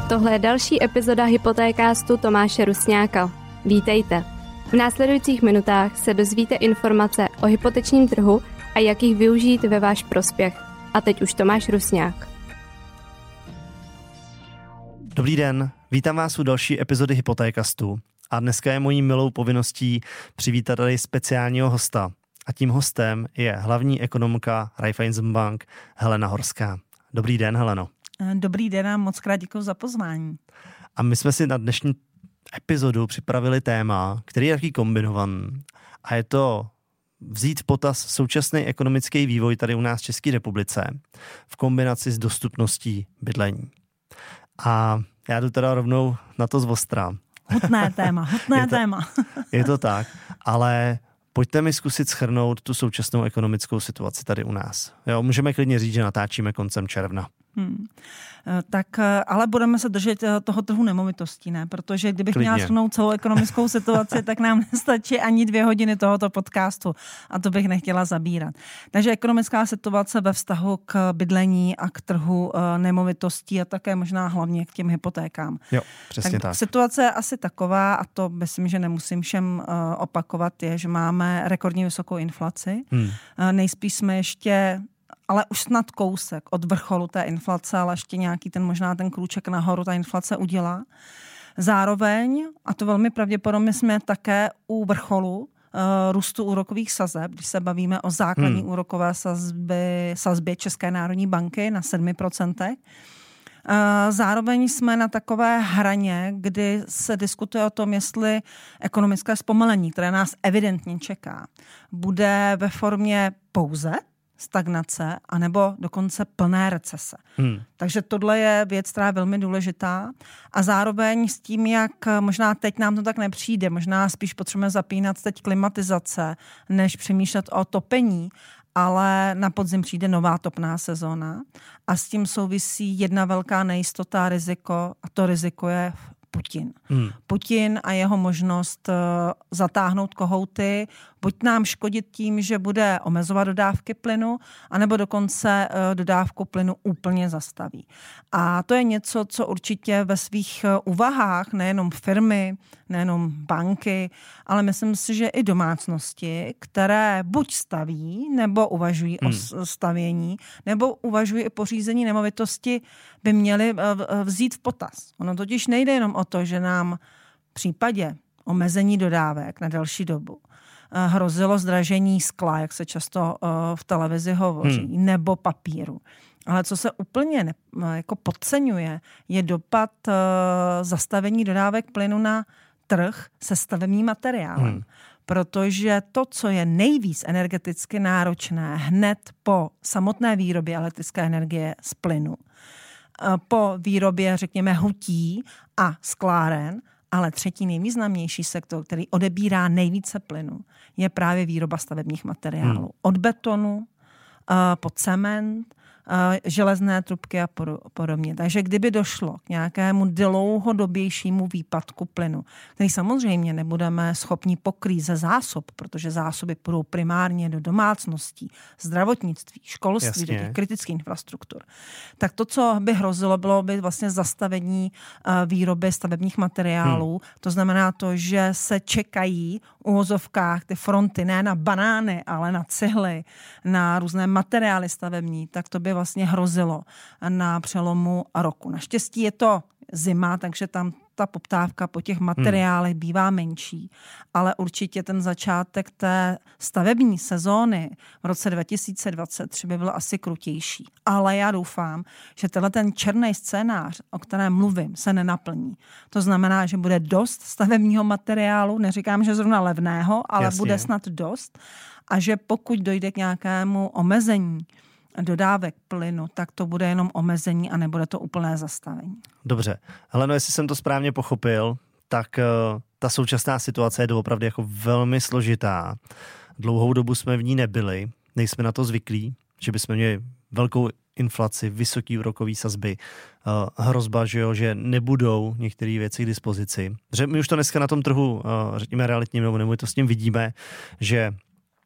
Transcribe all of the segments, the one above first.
Tohle je další epizoda Hypotékástu Tomáše Rusňáka. Vítejte. V následujících minutách se dozvíte informace o hypotečním trhu a jak jich využít ve váš prospěch. A teď už Tomáš Rusňák. Dobrý den, vítám vás u další epizody Hypotékastu. A dneska je mojí milou povinností přivítat tady speciálního hosta. A tím hostem je hlavní ekonomka Raiffeisenbank Helena Horská. Dobrý den, Heleno. Dobrý den a moc krát děkuji za pozvání. A my jsme si na dnešní epizodu připravili téma, který je takový kombinovaný. A je to vzít v potaz současný ekonomický vývoj tady u nás v České republice v kombinaci s dostupností bydlení. A já jdu teda rovnou na to zvostra. Hutné téma. Je to tak, ale pojďte mi zkusit shrnout tu současnou ekonomickou situaci tady u nás. Jo, můžeme klidně říct, že natáčíme koncem června. Tak ale budeme se držet toho trhu nemovitostí, ne? Protože kdybych měla shrnout celou ekonomickou situaci, tak nám nestačí ani 2 hodiny tohoto podcastu a to bych nechtěla zabírat. Takže ekonomická situace ve vztahu k bydlení a k trhu nemovitostí a také možná hlavně k těm hypotékám. Jo, přesně tak. Situace je asi taková, a to myslím, že nemusím všem opakovat, je, že máme rekordně vysokou inflaci. Nejspíš jsme ještě ale už snad kousek od vrcholu té inflace, ale ještě nějaký možná ten krůček nahoru ta inflace udělá. Zároveň, a to velmi pravděpodobně, jsme také u vrcholu růstu úrokových sazeb, když se bavíme o základní úrokové sazbě České národní banky na 7%. Zároveň jsme na takové hraně, kdy se diskutuje o tom, jestli ekonomické zpomalení, které nás evidentně čeká, bude ve formě pouze stagnace, anebo dokonce plné recese. Takže tohle je věc, která je velmi důležitá a zároveň s tím, jak možná teď nám to tak nepřijde, možná spíš potřebujeme zapínat teď klimatizace, než přemýšlet o topení, ale na podzim přijde nová topná sezóna a s tím souvisí jedna velká nejistota, riziko, a to riziko je Putin. Putin a jeho možnost zatáhnout kohouty, buď nám škodit tím, že bude omezovat dodávky plynu, anebo dokonce dodávku plynu úplně zastaví. A to je něco, co určitě ve svých úvahách nejenom firmy, nejenom banky, ale myslím si, že i domácnosti, které buď staví, nebo uvažují o stavění, nebo uvažují i pořízení nemovitosti, by měly vzít v potaz. Ono totiž nejde jenom o to, že nám v případě omezení dodávek na delší dobu hrozilo zdražení skla, jak se často v televizi hovoří, nebo papíru. Ale co se úplně jako podceňuje, je dopad zastavení dodávek plynu na trh se stavebním materiálem. Protože to, co je nejvíc energeticky náročné hned po samotné výrobě elektrické energie z plynu, po výrobě, řekněme, hutí a skláren, ale třetí nejvýznamnější sektor, který odebírá nejvíce plynu, je právě výroba stavebních materiálů. Od betonu po cement, železné trubky a podobně. Takže kdyby došlo k nějakému dlouhodobějšímu výpadku plynu, který samozřejmě nebudeme schopni pokrýt ze zásob, protože zásoby půjdou primárně do domácností, zdravotnictví, školství, do těch kritických infrastruktur. Tak to, co by hrozilo, bylo by vlastně zastavení výroby stavebních materiálů. To znamená to, že se čekají v uvozovkách ty fronty ne na banány, ale na cihly, na různé materiály stavební, tak to by vlastně hrozilo na přelomu roku. Naštěstí je to zima, takže tam ta poptávka po těch materiálech bývá menší, ale určitě ten začátek té stavební sezóny v roce 2023 by byl asi krutější. Ale já doufám, že ten černý scénář, o kterém mluvím, se nenaplní. To znamená, že bude dost stavebního materiálu, neříkám, že zrovna levného, ale bude snad dost, a že pokud dojde k nějakému omezení dodávek plynu, tak to bude jenom omezení a nebude to úplné zastavení. Dobře. Heleno, jestli jsem to správně pochopil, tak ta současná situace je doopravdy jako velmi složitá. Dlouhou dobu jsme v ní nebyli, nejsme na to zvyklí, že bychom měli velkou inflaci, vysoký úrokový sazby, hrozba, že nebudou některé věci k dispozici. My už to dneska na tom trhu, řekněme realitním nebo nemovitostním, vidíme, že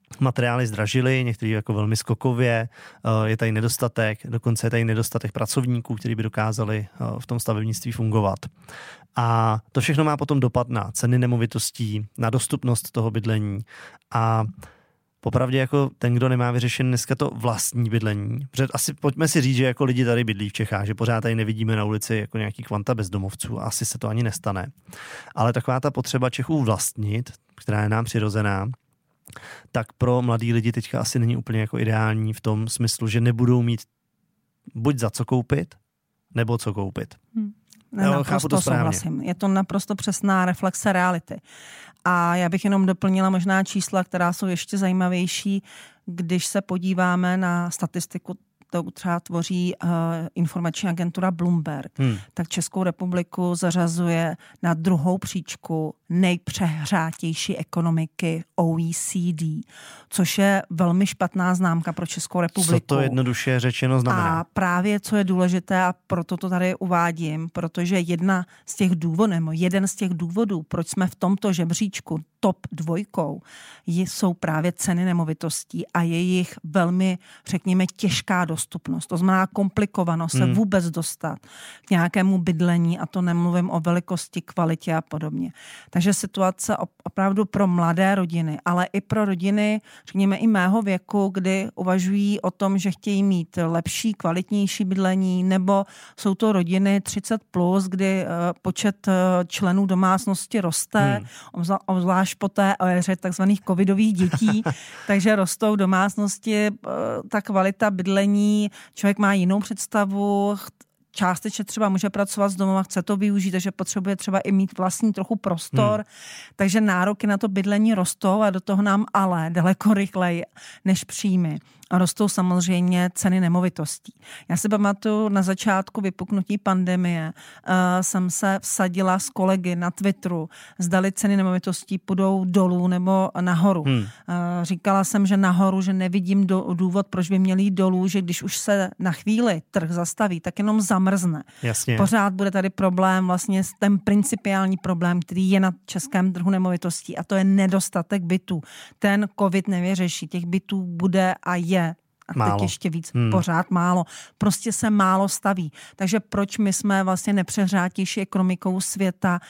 materiály zdražily, některé jako velmi skokově, je tady nedostatek, dokonce je tady nedostatek pracovníků, kteří by dokázali v tom stavebnictví fungovat. A to všechno má potom dopad na ceny nemovitostí, na dostupnost toho bydlení a popravdě jako ten, kdo nemá vyřešen dneska to vlastní bydlení. Protože asi pojďme si říct, že jako lidi tady bydlí v Čechách, že pořád tady nevidíme na ulici jako nějaký kvanta bezdomovců a asi se to ani nestane. Ale taková ta potřeba Čechů vlastnit, která je nám přirozená, tak pro mladý lidi teďka asi není úplně jako ideální v tom smyslu, že nebudou mít buď za co koupit, nebo co koupit. Naprosto souhlasím. Je to naprosto přesná reflexe reality. A já bych jenom doplnila možná čísla, která jsou ještě zajímavější, když se podíváme na statistiku, to třeba tvoří informační agentura Bloomberg, tak Českou republiku zařazuje na druhou příčku nejpřehřátější ekonomiky OECD, což je velmi špatná známka pro Českou republiku. Co to jednoduše řečeno znamená? A právě co je důležité, a proto to tady uvádím, protože jeden z těch důvodů, proč jsme v tomto žebříčku top 2, jsou právě ceny nemovitostí a jejich velmi, řekněme, těžká dostupnost. To znamená komplikovanost se vůbec dostat k nějakému bydlení, a to nemluvím o velikosti, kvalitě a podobně. Takže situace opravdu pro mladé rodiny, ale i pro rodiny, řekněme i mého věku, kdy uvažují o tom, že chtějí mít lepší, kvalitnější bydlení, nebo jsou to rodiny 30+, kdy počet členů domácnosti roste, obzvlášť po té éře takzvaných covidových dětí, takže rostou domácnosti, ta kvalita bydlení, člověk má jinou představu, částečně třeba může pracovat z domova, chce to využít, takže potřebuje třeba i mít vlastní trochu prostor, takže nároky na to bydlení rostou a do toho nám ale daleko rychleji než příjmy. A rostou samozřejmě ceny nemovitostí. Já si pamatuju, na začátku vypuknutí pandemie jsem se vsadila s kolegy na Twitteru, zdali ceny nemovitostí půjdou dolů nebo nahoru. Říkala jsem, že nahoru, že nevidím důvod, proč by měli jít dolů, že když už se na chvíli trh zastaví, tak jenom zamrzne. Jasně. Pořád bude tady problém, vlastně ten principiální problém, který je na českém trhu nemovitostí, a to je nedostatek bytů. Ten covid nevyřeší, těch bytů bude a je. A málo. teď ještě víc, pořád málo. Prostě se málo staví. Takže proč my jsme vlastně nepřehřátější ekonomikou světa,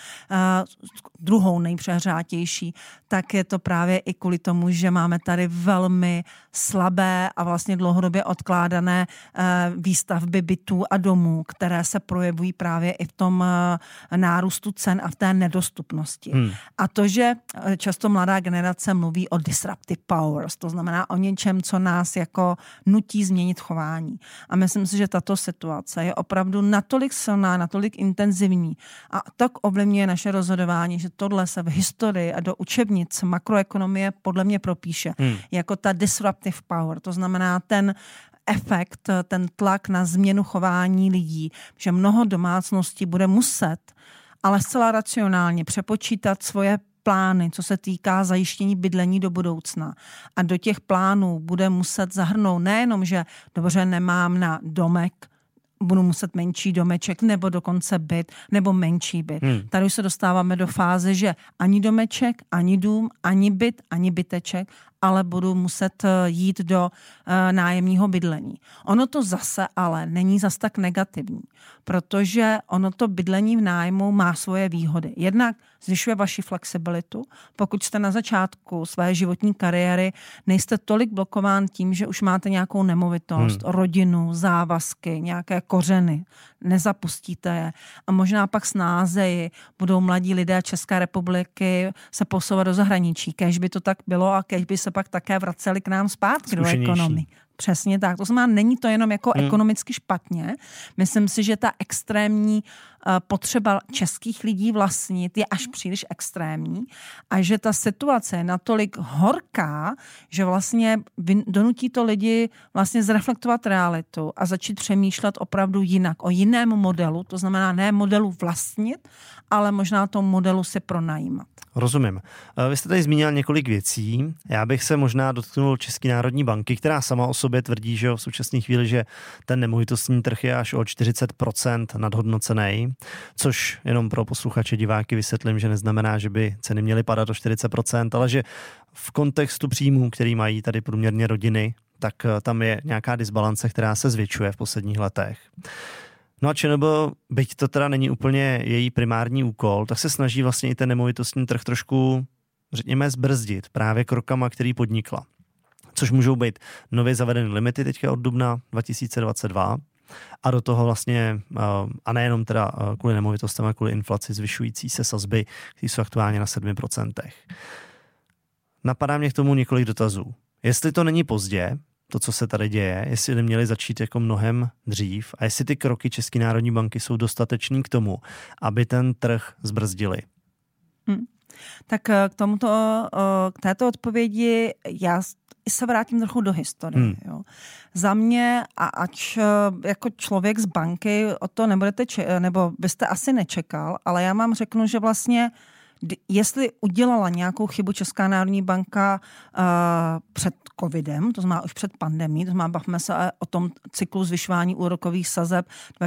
druhou nejpřehřátější, tak je to právě i kvůli tomu, že máme tady velmi slabé a vlastně dlouhodobě odkládané výstavby bytů a domů, které se projevují právě i v tom nárůstu cen a v té nedostupnosti. A to, že často mladá generace mluví o disruptive powers, to znamená o něčem, co nás jako nutí změnit chování. A myslím si, že tato situace je opravdu natolik silná, natolik intenzivní a tak ovlivňuje naše rozhodování, že tohle se v historii a do učebnic makroekonomie podle mě propíše jako ta disruptive power. To znamená ten efekt, ten tlak na změnu chování lidí, že mnoho domácností bude muset, ale zcela racionálně přepočítat svoje plány, co se týká zajištění bydlení do budoucna. A do těch plánů bude muset zahrnout nejenom, že dobře, nemám na domek, budu muset menší domeček, nebo dokonce byt, nebo menší byt. Tady už se dostáváme do fáze, že ani domeček, ani dům, ani byt, ani byteček, ale budu muset jít do nájemního bydlení. Ono to zase ale není zas tak negativní, protože ono to bydlení v nájmu má svoje výhody. Jednak zvyšuje vaši flexibilitu. Pokud jste na začátku své životní kariéry, nejste tolik blokován tím, že už máte nějakou nemovitost, rodinu, závazky, nějaké kořeny, nezapustíte je. A možná pak snázeji budou mladí lidé České republiky se posouvat do zahraničí. Kéž by to tak bylo a kéž by se pak také vraceli k nám zpátky do ekonomii. Přesně tak. To znamená, není to jenom jako ekonomicky špatně. Myslím si, že ta extrémní potřeba českých lidí vlastnit je až příliš extrémní a že ta situace je natolik horká, že vlastně donutí to lidi vlastně zreflektovat realitu a začít přemýšlet opravdu jinak, o jiném modelu, to znamená ne modelu vlastnit, ale možná tomu modelu si pronajímat. Rozumím. Vy jste tady zmínil několik věcí. Já bych se možná dotknul České národní banky, která sama o sobě tvrdí, že v současné chvíli, že ten nemovitostní trh je až o 40% nadhodnocený. což jenom pro posluchače diváky vysvětlím, že neznamená, že by ceny měly padat o 40%, ale že v kontextu příjmů, který mají tady průměrně rodiny, tak tam je nějaká disbalance, která se zvětšuje v posledních letech. No a ČNB, byť to teda není úplně její primární úkol, tak se snaží vlastně i ten nemovitostní trh trošku, řekněme, zbrzdit právě krokama, který podnikla. Což můžou být nově zavedené limity teďka od dubna 2022 a do toho vlastně, a nejenom teda kvůli nemovitostem, ale kvůli inflaci zvyšující se sazby, které jsou aktuálně na 7%. Napadá mě k tomu několik dotazů. Jestli to není pozdě, to, co se tady děje, jestli neměli začít jako mnohem dřív a jestli ty kroky České národní banky jsou dostatečný k tomu, aby ten trh zbrzdili. Tak k této odpovědi já se vrátím trochu do historie. Jo. Za mě, a ač jako člověk z banky o to nebudete nebo byste asi nečekal, ale já vám řeknu, že vlastně jestli udělala nějakou chybu Česká národní banka před covidem, to znamená už před pandemií, to znamená bavme se o tom cyklu zvyšování úrokových sazeb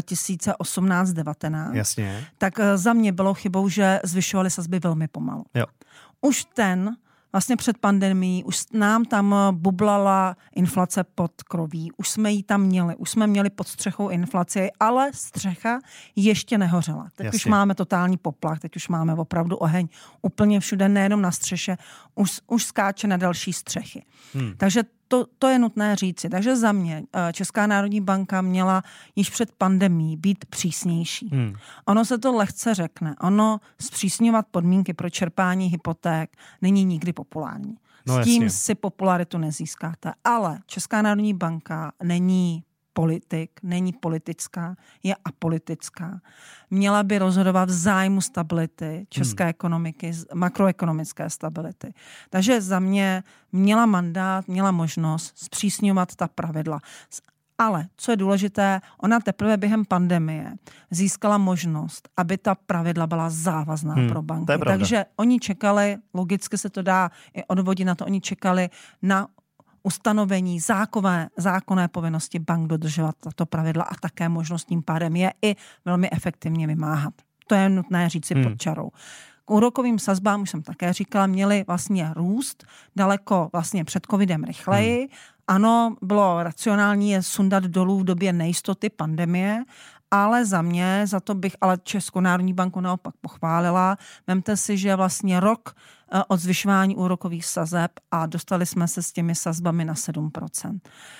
2018-19, jasně, tak za mě bylo chybou, že zvyšovali sazby velmi pomalu. Jo. Už vlastně před pandemií, už nám tam bublala inflace pod kroví, už jsme ji tam měli, už jsme měli pod střechou inflaci, ale střecha ještě nehořela. Teď jasně. Už máme totální poplach, teď už máme opravdu oheň úplně všude, nejenom na střeše, už skáče na další střechy. Takže to je nutné říci. Takže za mě Česká národní banka měla již před pandemií být přísnější. Ono se to lehce řekne. Ono zpřísňovat podmínky pro čerpání hypoték není nikdy populární. No, s tím jasně. si popularitu nezískáte. Ale Česká národní banka není politik, není politická, je apolitická. Měla by rozhodovat v zájmu stability české ekonomiky, makroekonomické stability. Takže za mě měla mandát, měla možnost zpřísňovat ta pravidla. Ale, co je důležité, ona teprve během pandemie získala možnost, aby ta pravidla byla závazná pro banky. Takže oni čekali, logicky se to dá i odvodit na to, oni čekali na ustanovení zákonné povinnosti bank dodržovat tato pravidla a také možnost tím pádem je i velmi efektivně vymáhat. To je nutné říci pod čarou. K úrokovým sazbám, už jsem také říkala, měli vlastně růst daleko vlastně před covidem rychleji. Ano, bylo racionální je sundat dolů v době nejistoty pandemie, ale za to bych ale Českou národní banku naopak pochválila. Vemte si, že vlastně rok od zvyšování úrokových sazeb a dostali jsme se s těmi sazbami na 7%.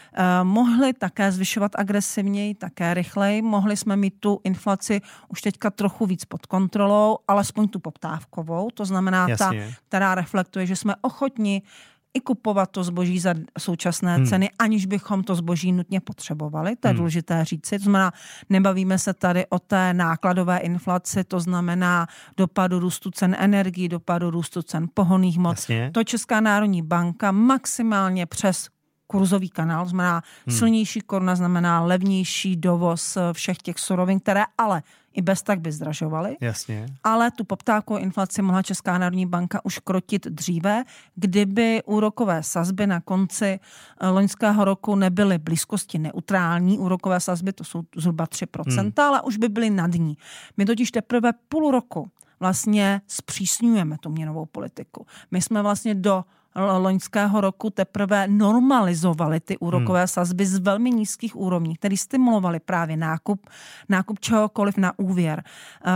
Mohli také zvyšovat agresivněji, také rychleji, mohli jsme mít tu inflaci už teďka trochu víc pod kontrolou, alespoň tu poptávkovou, to znamená ta, která reflektuje, že jsme ochotni i kupovat to zboží za současné ceny, aniž bychom to zboží nutně potřebovali. To je důležité říci. To znamená, nebavíme se tady o té nákladové inflaci, to znamená dopadu růstu cen energií, dopadu růstu cen pohonných hmot. Jasně. To Česká národní banka maximálně přes kurzový kanál, znamená silnější koruna, znamená levnější dovoz všech těch surovin, které ale i bez tak by zdražovaly. Jasně. Ale tu poptávkovou inflaci mohla Česká národní banka už krotit dříve, kdyby úrokové sazby na konci loňského roku nebyly blízkosti neutrální. Úrokové sazby, to jsou zhruba 3%, ale už by byly nad ní. My totiž teprve půl roku vlastně zpřísňujeme tu měnovou politiku. My jsme vlastně do loňského roku teprve normalizovali ty úrokové sazby z velmi nízkých úrovní, které stimulovaly právě nákup čehokoliv na úvěr.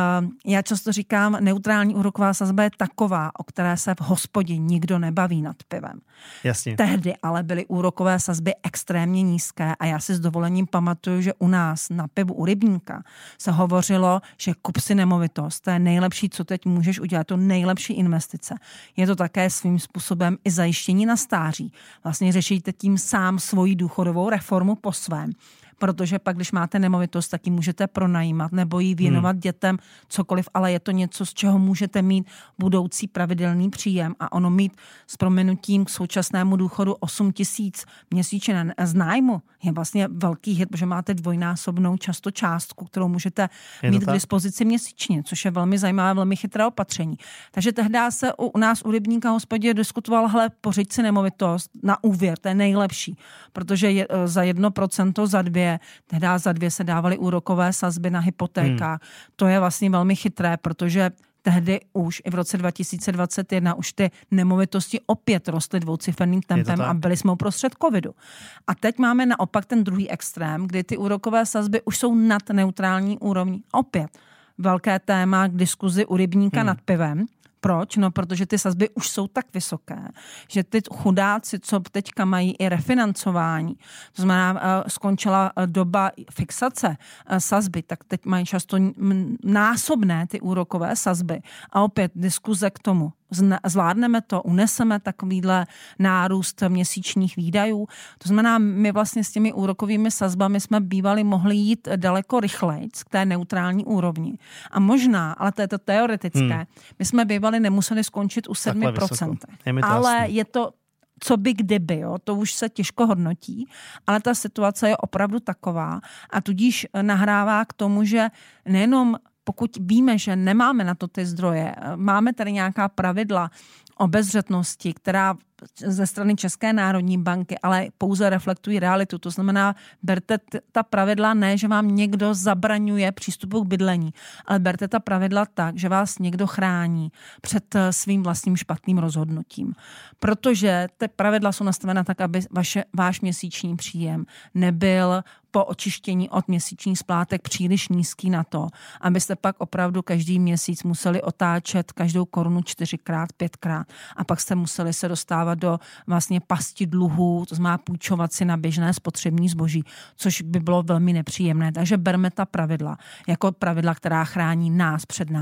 Já často říkám, neutrální úroková sazba je taková, o které se v hospodě nikdo nebaví nad pivem. Jasně. Tehdy ale byly úrokové sazby extrémně nízké a já si s dovolením pamatuju, že u nás na pivu u Rybníka se hovořilo, že kup si nemovitost, to je nejlepší, co teď můžeš udělat, to nejlepší investice. Je to také svým způsobem i zajištění na stáří. Vlastně řešíte tím sám svoji důchodovou reformu po svém. Protože pak, když máte nemovitost, tak ji můžete pronajímat nebo ji věnovat dětem, cokoliv, ale je to něco, z čeho můžete mít budoucí pravidelný příjem a ono mít s prominutím k současnému důchodu 8 000 měsíčně z nájmu je vlastně velký hit, protože máte dvojnásobnou často částku, kterou můžete mít k dispozici měsíčně, což je velmi zajímavé, velmi chytré opatření. Takže tehdy se u nás u Rybníka hospodě diskutoval, pořiď si nemovitost na úvěr, to je nejlepší, protože za 1%, za 2 zdroje. Tehdy za 2 se dávaly úrokové sazby na hypotékách. To je vlastně velmi chytré, protože tehdy už i v roce 2021 už ty nemovitosti opět rostly dvouciferným tempem a byli jsme uprostřed covidu. A teď máme naopak ten druhý extrém, kdy ty úrokové sazby už jsou nad neutrální úrovní. Opět velké téma k diskuzi u rybníka nad pivem. Proč? No, protože ty sazby už jsou tak vysoké, že ty chudáci, co teďka mají i refinancování, to znamená, skončila doba fixace sazby, tak teď mají často násobné ty úrokové sazby. A opět diskuze k tomu. Zvládneme to, uneseme takovýhle nárůst měsíčních výdajů. To znamená, my vlastně s těmi úrokovými sazbami jsme bývali mohli jít daleko rychleji k té neutrální úrovni. A možná, ale to je to teoretické, my jsme bývali nemuseli skončit u 7%. Ale je to co by kdyby, jo? To už se těžko hodnotí, ale ta situace je opravdu taková a tudíž nahrává k tomu, že nejenom pokud víme, že nemáme na to ty zdroje, máme tady nějaká pravidla obezřetnosti, která ze strany České národní banky, ale pouze reflektují realitu. To znamená, berte ta pravidla ne, že vám někdo zabraňuje přístupu k bydlení, ale berte ta pravidla tak, že vás někdo chrání před svým vlastním špatným rozhodnutím. Protože ty pravidla jsou nastavena tak, aby váš měsíční příjem nebyl po očištění od měsíčních splátek příliš nízký na to, abyste pak opravdu každý měsíc museli otáčet každou korunu 4x, 5x a pak jste museli se dostávat do vlastně pasti dluhů, to znamená půjčovat si na běžné spotřební zboží, což by bylo velmi nepříjemné. Takže berme ta pravidla jako pravidla, která chrání nás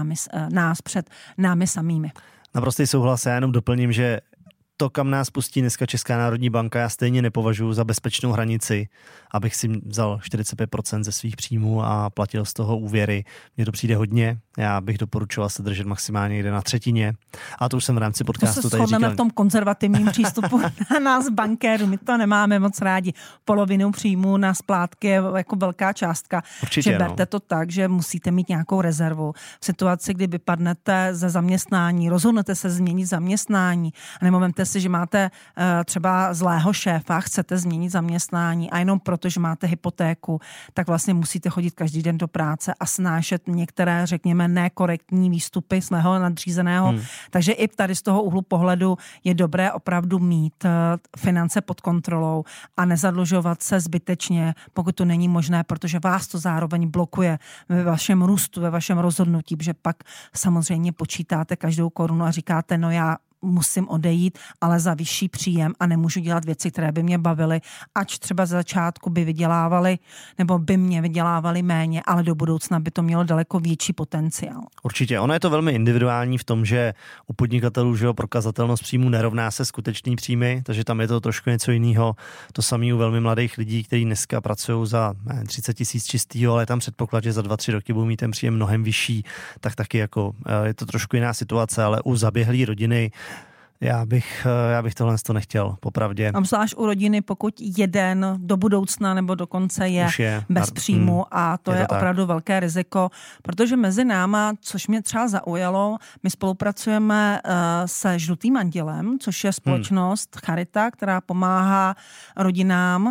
před námi samými. Naprostý souhlas, já jenom doplním, že to, kam nás pustí dneska Česká národní banka, já stejně nepovažuji za bezpečnou hranici, abych si vzal 45% ze svých příjmů a platil z toho úvěry. Mně to přijde hodně, já bych doporučoval se držet maximálně někde na třetině. A to už jsem v rámci podcastu tady říkal. V tom konzervativním přístupu na nás bankéru, my to nemáme moc rádi. Polovinu příjmů na splátky je jako velká částka. Určitě, že berte to tak, že musíte mít nějakou rezervu. V situaci, kdy vypadnete ze zaměstnání, rozhodnete se změnit zaměstnání, a nebo vemte si, že máte třeba zlého šéfa, chcete změnit zaměstnání a jenom proto, že máte hypotéku, tak vlastně musíte chodit každý den do práce a snášet některé, řekněme, nekorektní výstupy svého nadřízeného. Takže i tady z toho úhlu pohledu je dobré opravdu mít finance pod kontrolou a nezadlužovat se zbytečně, pokud to není možné, protože vás to zároveň blokuje ve vašem růstu, ve vašem rozhodnutí, protože pak samozřejmě počítáte každou korunu a říkáte, no já musím odejít, ale za vyšší příjem a nemůžu dělat věci, které by mě bavily, ač třeba za začátku by vydělávali, nebo by mě vydělávali méně, ale do budoucna by to mělo daleko větší potenciál. Určitě. Ono je to velmi individuální v tom, že u podnikatelů, že prokazatelnost příjmu nerovná se skutečný příjmy, takže tam je to trošku něco jiného. To samé u velmi mladých lidí, kteří dneska pracují za 30 000 čistýho, ale tam předpoklad, že za 2-3 roky budou mít ten příjem mnohem vyšší, tak taky jako je to trošku jiná situace, ale u zaběhlé rodiny já bych tohle nechtěl, popravdě. A zvlášť u rodiny, pokud jeden do budoucna nebo dokonce je bez příjmu a to je opravdu velké riziko, protože mezi náma, což mě třeba zaujalo, my spolupracujeme se Žlutým andělem, což je společnost Charita, která pomáhá rodinám,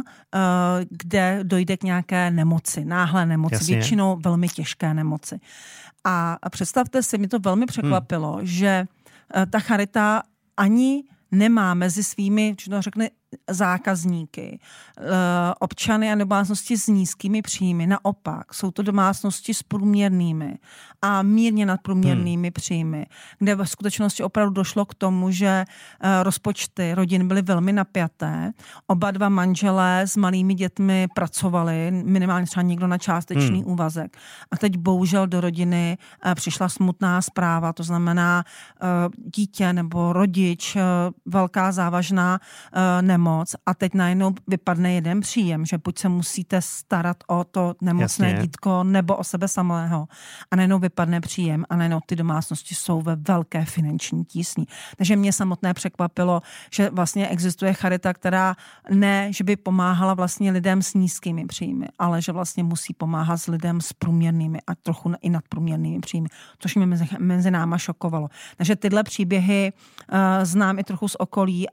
kde dojde k nějaké nemoci, náhlé nemoci, Jasně. většinou velmi těžké nemoci. A představte si, mě to velmi překvapilo, že ta Charita ani nemá mezi svými, či to řekne, zákazníky, občany a domácnosti s nízkými příjmy. Naopak, jsou to domácnosti s průměrnými a mírně nadprůměrnými příjmy, kde v skutečnosti opravdu došlo k tomu, že rozpočty rodin byly velmi napjaté. Oba dva manželé s malými dětmi pracovali, minimálně třeba někdo na částečný úvazek. A teď bohužel do rodiny přišla smutná zpráva, to znamená dítě nebo rodič, velká závažná nemoc a teď najednou vypadne jeden příjem, že buď se musíte starat o to nemocné dítko nebo o sebe samého a najednou vypadne příjem a najednou ty domácnosti jsou ve velké finanční tísni. Takže mě samotné překvapilo, že vlastně existuje charita, která ne, že by pomáhala vlastně lidem s nízkými příjmy, ale že vlastně musí pomáhat s lidem s průměrnými a trochu i nadprůměrnými příjmy, což mě mezi náma šokovalo. Takže tyhle příběhy znám i trochu z okolí a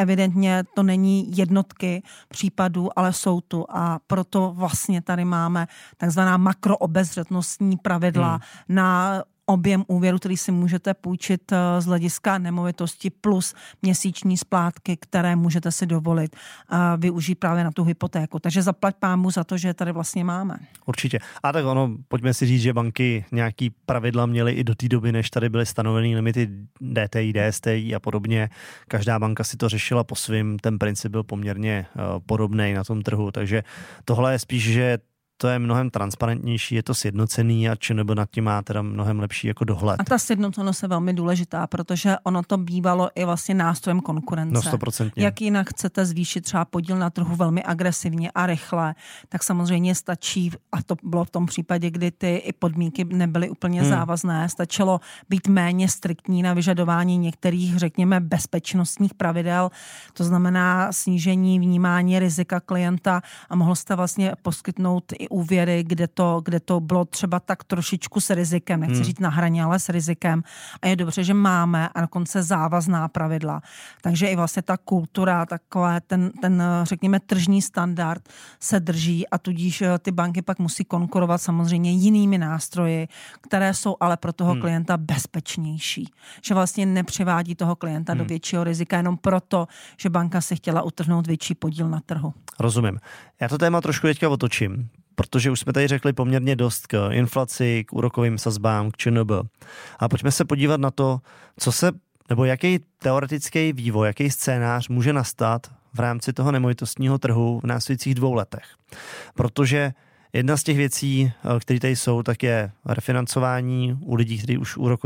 evidentně to není jednotky případů, ale jsou tu a proto vlastně tady máme takzvaná makroobezřetnostní pravidla na objem úvěru, který si můžete půjčit z hlediska nemovitosti plus měsíční splátky, které můžete si dovolit využít právě na tu hypotéku. Takže zaplať pámu za to, že tady vlastně máme. Určitě. A tak pojďme si říct, že banky nějaký pravidla měly i do té doby, než tady byly stanoveny limity DTI, DSTI a podobně. Každá banka si to řešila po svým, ten princip byl poměrně podobný na tom trhu, takže tohle je spíš, že to je mnohem transparentnější, je to sjednocený a ČNB nad tím má teda mnohem lepší jako dohled. A ta sjednocenost je velmi důležitá, protože ono to bývalo i vlastně nástrojem konkurence. No 100%. Jak jinak chcete zvýšit třeba podíl na trhu velmi agresivně a rychle, tak samozřejmě stačí, a to bylo v tom případě, kdy ty i podmínky nebyly úplně závazné, stačilo být méně striktní na vyžadování některých, řekněme, bezpečnostních pravidel, to znamená snížení vnímání rizika klienta a mohl jste vlastně poskytnout i úvěry, kde to bylo třeba tak trošičku s rizikem, nechci říct na hraně, ale s rizikem. A je dobře, že máme a dokonce závazná pravidla. Takže i vlastně ta kultura, takové ten řekněme tržní standard se drží a tudíž ty banky pak musí konkurovat samozřejmě jinými nástroji, které jsou ale pro toho klienta bezpečnější. Že vlastně nepřivádí toho klienta do většího rizika jenom proto, že banka si chtěla utrhnout větší podíl na trhu. Rozumím. Já to téma trošku teďka otočím, protože už jsme tady řekli poměrně dost k inflaci, k úrokovým sazbám, k ČNB. A pojďme se podívat na to, nebo jaký teoretický vývoj, jaký scénář může nastat v rámci toho nemovitostního trhu v následujících 2 letech. Protože jedna z těch věcí, které tady jsou, tak je refinancování u lidí, kteří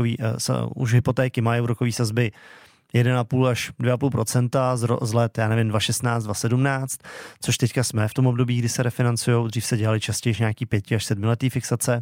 už hypotéky mají úrokové sazby 1,5 až 2,5% z let, 2016, 2017, což teďka jsme v tom období, kdy se refinancujou, dřív se dělali častěji nějaký 5 až 7 letý fixace.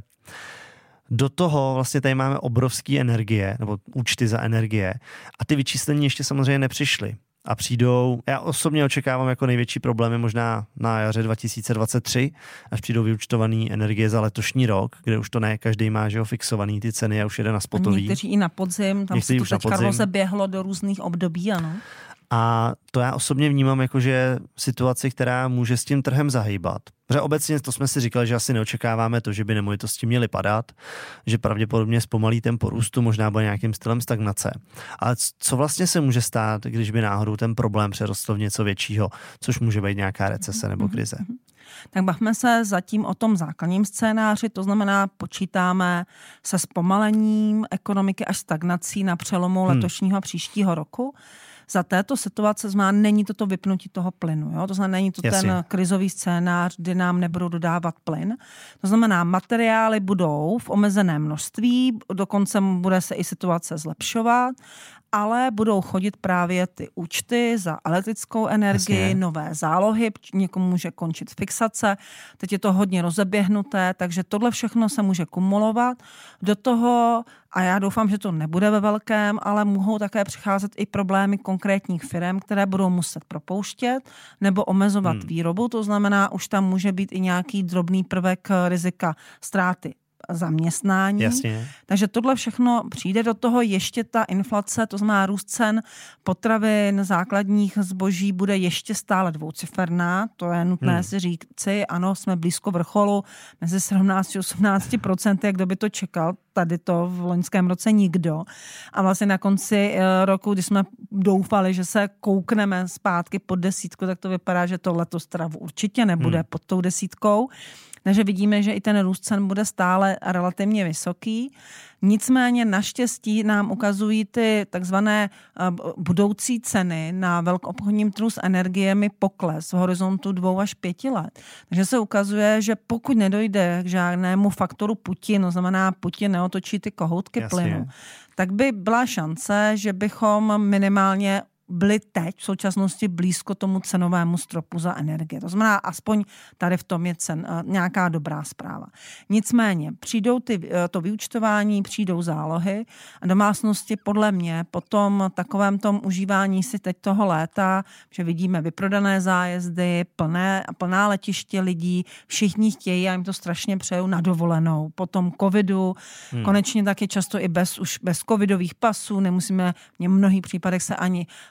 Do toho vlastně tady máme obrovské energie, nebo účty za energie a ty vyčíslení ještě samozřejmě nepřišly. A přijdou, já osobně očekávám jako největší problémy možná na jaře 2023, až přijdou vyúčtované energie za letošní rok, kde už to ne každý má, že ho fixovaný ty ceny a už jede na spotový. Někteří i na podzim, tam se to teďka rozeběhlo do různých období, ano. A to já osobně vnímám jako, že situaci, která může s tím trhem zahýbat. Protože obecně to jsme si říkali, že asi neočekáváme to, že by nemovitosti měly padat, že pravděpodobně zpomalí tempo růstu, možná bude nějakým stylem stagnace. Ale co vlastně se může stát, když by náhodou ten problém přerostl v něco většího, což může být nějaká recese nebo krize? Tak bavme se zatím o tom základním scénáři, to znamená, počítáme se zpomalením ekonomiky až stagnací na přelomu letošního a příštího roku. Za této situace není toto vypnutí toho plynu. Jo? To znamená, není to ten krizový scénář, kdy nám nebudou dodávat plyn. To znamená, materiály budou v omezeném množství, dokonce bude se i situace zlepšovat, ale budou chodit právě ty účty za elektrickou energii, nové zálohy, někomu může končit fixace, teď je to hodně rozeběhnuté, takže tohle všechno se může kumulovat. Do toho, a já doufám, že to nebude ve velkém, ale mohou také přicházet i problémy konkrétních firem, které budou muset propouštět nebo omezovat výrobu, to znamená, už tam může být i nějaký drobný prvek rizika ztráty zaměstnání. Jasně. Takže tohle všechno přijde do toho, ještě ta inflace, to znamená růst cen potravin, základních zboží bude ještě stále dvouciferná, to je nutné si říci, ano, jsme blízko vrcholu, mezi 17 a 18%, kdo by to čekal, tady to v loňském roce nikdo. A vlastně na konci roku, když jsme doufali, že se koukneme zpátky pod 10, tak to vypadá, že to letos teda určitě nebude pod tou 10. Takže vidíme, že i ten růst cen bude stále relativně vysoký. Nicméně naštěstí nám ukazují ty takzvané budoucí ceny na velkoobchodním trhu s energiemi pokles v horizontu 2 až 5 let. Takže se ukazuje, že pokud nedojde k žádnému faktoru Putin, to znamená Putin neotočí ty kohoutky plynu, tak by byla šance, že bychom minimálně byli teď v současnosti blízko tomu cenovému stropu za energie. To znamená, aspoň tady v tom je nějaká dobrá zpráva. Nicméně přijdou to vyúčtování, přijdou zálohy a domácnosti podle mě po tom takovém tom užívání si teď toho léta, že vidíme vyprodané zájezdy, plná letiště lidí, všichni chtějí, já jim to strašně přeju, na dovolenou. Po tom covidu, konečně taky často i bez covidových pasů, nemusíme v mnohých případech se ani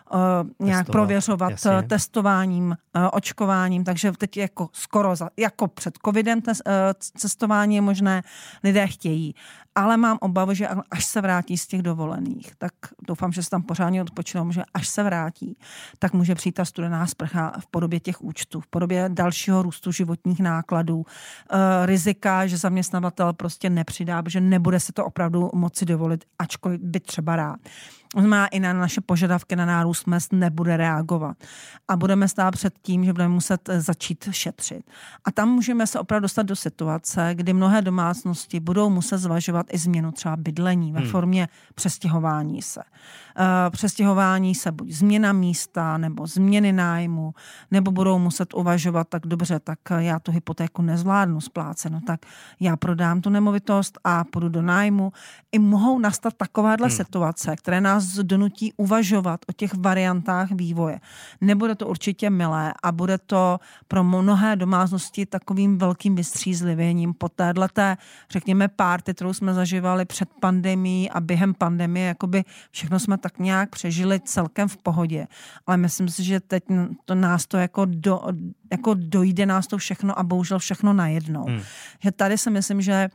nějak prověřovat testováním, očkováním, takže teď jako skoro jako před covidem cestování je možné, lidé chtějí. Ale mám obavu, že až se vrátí z těch dovolených, tak doufám, že se tam pořádně odpočinou, že až se vrátí, tak může přijít ta studená sprcha v podobě těch účtů, v podobě dalšího růstu životních nákladů, rizika, že zaměstnavatel prostě nepřidá, protože nebude se to opravdu moci dovolit, ačkoliv by třeba rád. Znamená, i na naše požadavky na nárůst mezd nebude reagovat. A budeme stát před tím, že budeme muset začít šetřit. A tam můžeme se opravdu dostat do situace, kdy mnohé domácnosti budou muset zvažovat i změnu třeba bydlení ve formě přestěhování se. Přestěhování se buď změna místa, nebo změny nájmu, nebo budou muset uvažovat, tak dobře, tak já tu hypotéku nezvládnu splácet, no tak já prodám tu nemovitost a půjdu do nájmu. I mohou nastat takovéhle situace, které nás donutí uvažovat o těch variantách vývoje. Nebude to určitě milé a bude to pro mnohé domácnosti takovým velkým vystřízlivěním po téhleté, řekněme, party, kterou jsme zažívali před pandemií a během pandemie, jakoby všechno jsme tak nějak přežili celkem v pohodě. Ale myslím si, že teď nás to jako dojde nás to všechno a bohužel všechno najednou. Že tady si myslím, že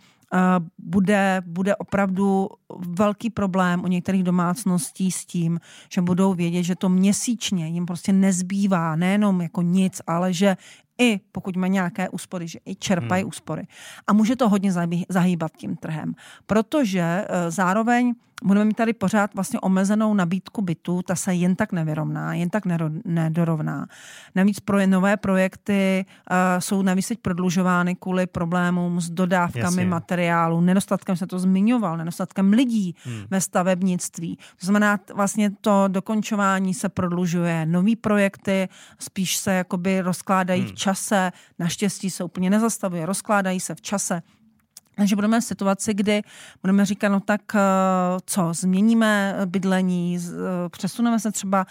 bude opravdu velký problém u některých domácností s tím, že budou vědět, že to měsíčně jim prostě nezbývá, nejenom jako nic, ale že i pokud mají nějaké úspory, že i čerpají úspory. A může to hodně zahýbat tím trhem. Protože zároveň budeme mít tady pořád vlastně omezenou nabídku bytů, ta se jen tak nevyrovná, jen tak nedorovná. Navíc nové projekty jsou navíc teď prodlužovány kvůli problémům s dodávkami materiálu, nedostatkem, se to zmiňoval, nedostatkem lidí ve stavebnictví. To znamená, vlastně to dokončování se prodlužuje. Nový projekty spíš se jakoby rozkládají v čase, naštěstí se úplně nezastavuje, rozkládají se v čase. Takže budeme v situaci, kdy budeme říkat, no tak co, změníme bydlení, přesuneme se třeba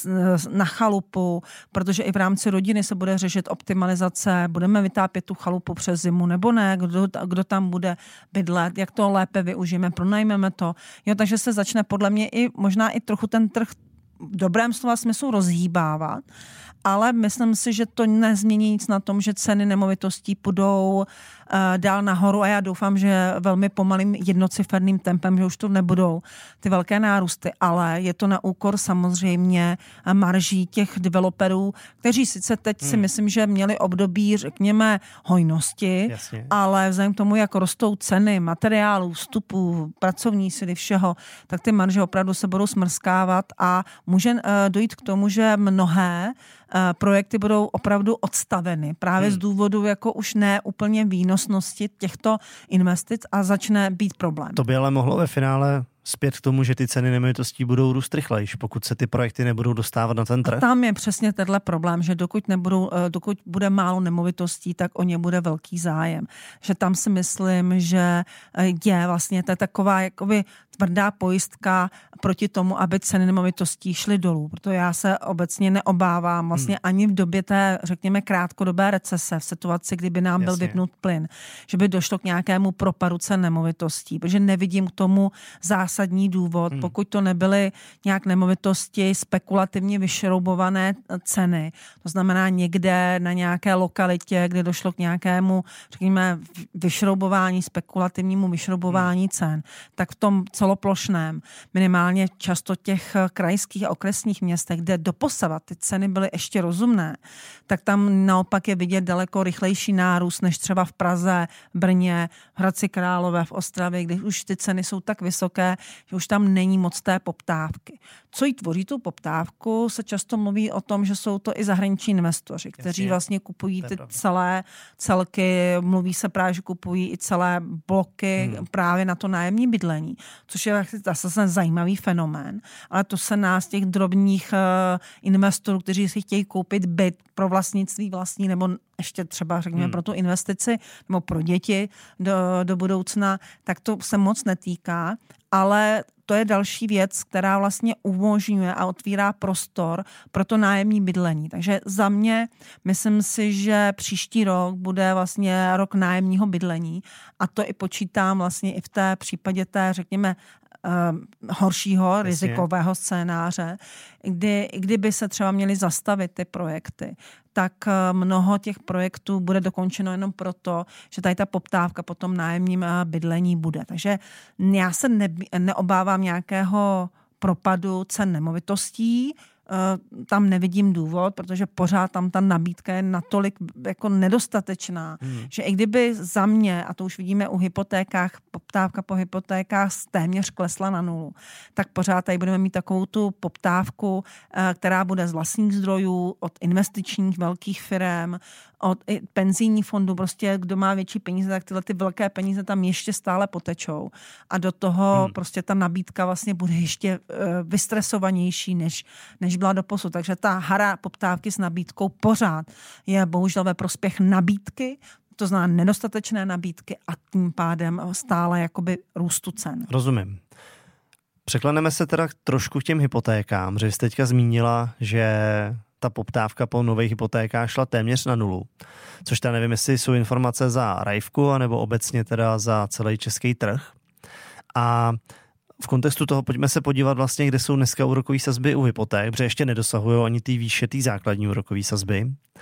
na chalupu, protože i v rámci rodiny se bude řešit optimalizace, budeme vytápět tu chalupu přes zimu nebo ne, kdo tam bude bydlet, jak to lépe využijeme, pronajmeme to. Jo, takže se začne podle mě i možná i trochu ten trh v dobrém slova smyslu rozhýbávat, ale myslím si, že to nezmění nic na tom, že ceny nemovitostí půjdou dál nahoru a já doufám, že velmi pomalým jednociferným tempem, že už to nebudou ty velké nárůsty, ale je to na úkor samozřejmě marží těch developerů, kteří sice teď si myslím, že měli období, řekněme, hojnosti, ale vzhledem k tomu, jak rostou ceny materiálů, vstupů, pracovní síly, všeho, tak ty marže opravdu se budou smrskávat a může dojít k tomu, že mnohé projekty budou opravdu odstaveny právě z důvodu jako už ne úplně výnosnosti těchto investic a začne být problém. To by ale mohlo ve finále zpět k tomu, že ty ceny nemovitostí budou růst rychlejší, pokud se ty projekty nebudou dostávat na ten trh. A tam je přesně tenhle problém, že dokud bude málo nemovitostí, tak o ně bude velký zájem. Že tam si myslím, že je vlastně to je taková jakoby tvrdá pojistka proti tomu, aby ceny nemovitostí šly dolů. Proto já se obecně neobávám vlastně ani v době té, řekněme, krátkodobé recese, v situaci, kdyby nám byl vypnut plyn, že by došlo k nějakému propadu cen nemovitostí, protože nevidím k tomu zásadní důvod, pokud to nebyly nějak nemovitosti spekulativně vyšroubované ceny. To znamená někde na nějaké lokalitě, kde došlo k nějakému, řekněme, vyšroubování, spekulativnímu vyšroubování cen, tak v tom celoplošném, minimálně často těch krajských a okresních městech, kde doposavat ty ceny byly ještě rozumné, tak tam naopak je vidět daleko rychlejší nárůst než třeba v Praze, Brně, v Hradci Králové, v Ostravě, kde už ty ceny jsou tak vysoké, že už tam není moc té poptávky. Co jí tvoří tu poptávku, se často mluví o tom, že jsou to i zahraniční investoři, kteří vlastně kupují ty celé celky, mluví se právě, že kupují i celé bloky právě na to nájemní bydlení, což je zase zajímavý fenomén, ale to se nás těch drobných investorů, kteří si chtějí koupit byt pro vlastnictví vlastní nebo ještě třeba, řekněme, pro tu investici nebo pro děti do budoucna, tak to se moc netýká, ale to je další věc, která vlastně umožňuje a otvírá prostor pro to nájemní bydlení. Takže za mě myslím si, že příští rok bude vlastně rok nájemního bydlení a to i počítám vlastně i v té případě té, řekněme, horšího rizikového scénáře, kdyby se třeba měly zastavit ty projekty, tak mnoho těch projektů bude dokončeno jenom proto, že tady ta poptávka po tom nájemním bydlení bude. Takže já se neobávám nějakého propadu cen nemovitostí, tam nevidím důvod, protože pořád tam ta nabídka je natolik jako nedostatečná, že i kdyby za mě, a to už vidíme u hypotékách, poptávka po hypotékách téměř klesla na nulu, tak pořád tady budeme mít takovou tu poptávku, která bude z vlastních zdrojů, od investičních velkých firem, od penzijních fondů, prostě kdo má větší peníze, tak tyhle ty velké peníze tam ještě stále potečou. A do toho prostě ta nabídka vlastně bude ještě vystresovanější, než byla doposud. Takže ta hra poptávky s nabídkou pořád je bohužel ve prospěch nabídky, to znamená nedostatečné nabídky a tím pádem stále jakoby růstu cen. Rozumím. Překleneme se teda trošku k těm hypotékám, že jste teďka zmínila, že ta poptávka po nových hypotékách šla téměř na nulu. Což teda nevím, jestli jsou informace za Rajvku, anebo obecně teda za celý český trh. A v kontextu toho pojďme se podívat vlastně, kde jsou dneska úrokové sazby u hypoték, protože ještě nedosahují ani ty výše té základní úrokové sazby.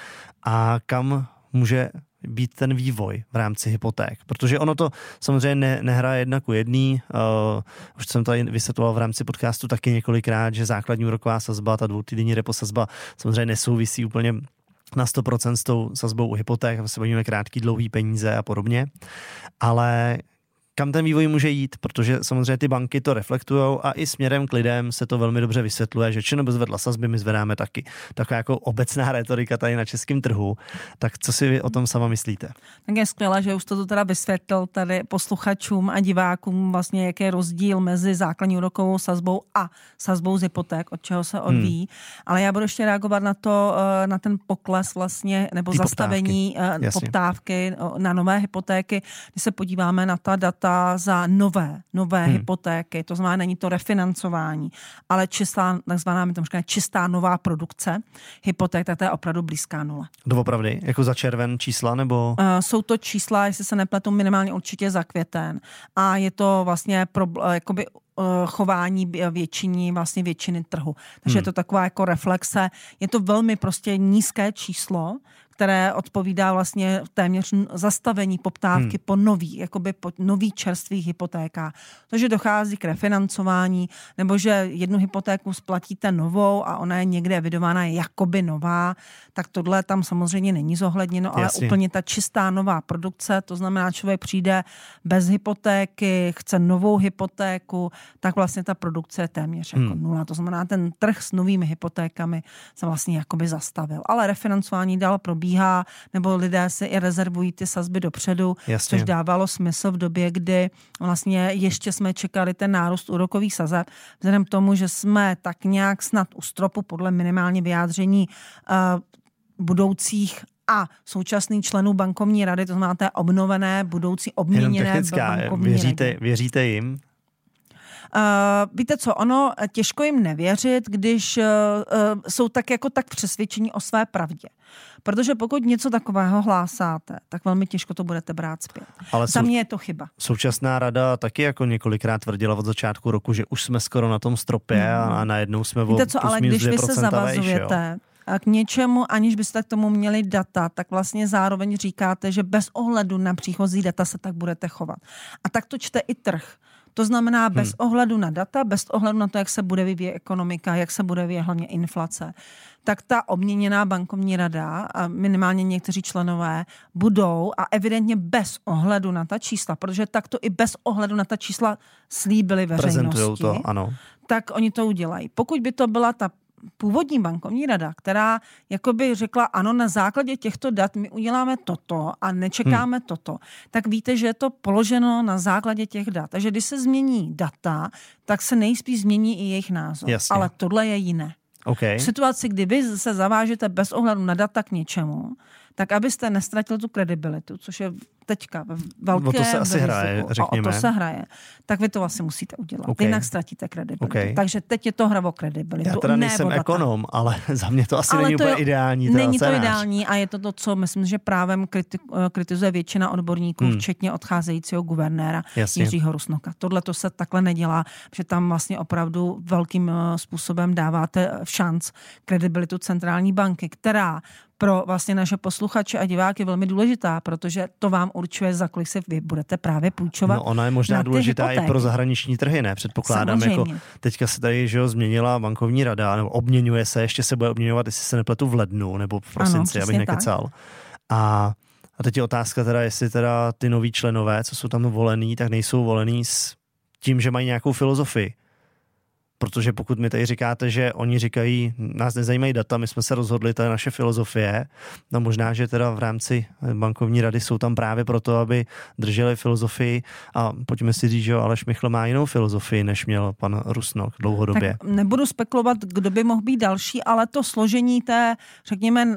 A kam může být ten vývoj v rámci hypoték. Protože ono to samozřejmě nehraje jedna ku jedný. Už jsem tady vysvětloval v rámci podcastu taky několikrát, že základní úroková sazba, ta dvoutýdenní repo sazba samozřejmě nesouvisí úplně na 100% s tou sazbou u hypoték, se bavíme krátký, dlouhý peníze a podobně. Ale kam ten vývoj může jít, protože samozřejmě ty banky to reflektujou a i směrem k lidem se to velmi dobře vysvětluje, že ČNB zvedla sazby, my zvedáme taky. Taková jako obecná retorika tady na českém trhu. Tak co si vy o tom sama myslíte? Tak je skvělé, že už to teda vysvětlil tady posluchačům a divákům vlastně, jaký je rozdíl mezi základní úrokovou sazbou a sazbou z hypoték, od čeho se odvíjí. Ale já budu ještě reagovat na ten pokles vlastně, nebo zastavení poptávky na nové hypotéky. Když se podíváme na ta data za nové hypotéky, to znamená, není to refinancování, ale čistá nová produkce hypoték, tak to je opravdu blízká nula. Doopravdy? Jako za červen čísla, nebo? Jsou to čísla, jestli se nepletu, minimálně určitě za květen. A je to vlastně jakoby chování většiny trhu. Takže je to taková jako reflexe. Je to velmi prostě nízké číslo, které odpovídá vlastně téměř zastavení poptávky po nových čerstvých hypotékách. Takže dochází k refinancování, nebo že jednu hypotéku splatíte novou a ona je někde evidována jakoby nová, tak tohle tam samozřejmě není zohledněno, ale úplně ta čistá nová produkce, to znamená, člověk přijde bez hypotéky, chce novou hypotéku, tak vlastně ta produkce je téměř jako nula. To znamená, ten trh s novými hypotékami se vlastně jakoby zastavil. Ale refinancování dál probíhá, nebo lidé si i rezervují ty sazby dopředu, což dávalo smysl v době, kdy vlastně ještě jsme čekali ten nárůst úrokových sazeb. Vzhledem k tomu, že jsme tak nějak snad u stropu podle minimálně vyjádření budoucích a současných členů bankovní rady, to znamená té obnovené, budoucí obměněné bankovní rady. Věříte jim? Víte co, těžko jim nevěřit, když jsou tak přesvědčení o své pravdě. Protože pokud něco takového hlásáte, tak velmi těžko to budete brát zpět. Ale za mě je to chyba. Současná rada taky jako několikrát tvrdila od začátku roku, že už jsme skoro na tom stropě a najednou jsme Víte co, ale když vy se zavazujete k něčemu, aniž byste k tomu měli data, tak vlastně zároveň říkáte, že bez ohledu na příchozí data se tak budete chovat. A tak to čte i trh. To znamená bez ohledu na data, bez ohledu na to, jak se bude vyvíjet ekonomika, jak se bude vyvíjet hlavně inflace, tak ta obměněná bankovní rada a minimálně někteří členové budou a evidentně bez ohledu na ta čísla, protože takto i bez ohledu na ta čísla slíbili veřejnosti, prezentujou to, ano. Tak oni to udělají. Pokud by to byla ta původní bankovní rada, která jakoby řekla, ano, na základě těchto dat my uděláme toto a nečekáme toto, tak víte, že je to položeno na základě těch dat. Takže když se změní data, tak se nejspíš změní i jejich názor. Jasně. Ale tohle je jiné. Okay. V situaci, kdy vy se zavážete bez ohledu na data k něčemu, tak abyste nestratil tu kredibilitu, což je teďka velké. O to se asi hraje, řekněme. O to se hraje. Tak vy to vlastně musíte udělat. Okay. Jinak ztratíte kredibilitu. Okay. Takže teď je to hra o kredibilitu. Já teda nejsem ekonom, ale za mě to asi není úplně ideální. Není to ideální a je to, co myslím, že právem kritizuje většina odborníků, včetně odcházejícího guvernéra Jiřího Rusnoka. Tohle to se takhle nedělá, že tam vlastně opravdu velkým způsobem dáváte šanc kredibilitu centrální banky, která pro vlastně naše posluchače a diváky je velmi důležitá, protože to vám určuje, za kolik se vy budete právě půjčovat. No ona je možná důležitá i pro zahraniční trhy, ne? Předpokládám, jako teďka se tady, že změnila bankovní rada, nebo obměňuje se, ještě se bude obměňovat, jestli se nepletu v lednu nebo v prosinci, abych nekecal. A teď je otázka teda, jestli teda ty noví členové, co jsou tam volení, tak nejsou volení s tím, že mají nějakou filozofii. Protože pokud mi tady říkáte, že oni říkají, nás nezajímají data, my jsme se rozhodli, to je naše filozofie, no možná, že teda v rámci bankovní rady jsou tam právě proto, aby drželi filozofii a pojďme si říct, že Aleš Michl má jinou filozofii, než měl pan Rusnok dlouhodobě. Tak nebudu spekulovat, kdo by mohl být další, ale to složení té, řekněme,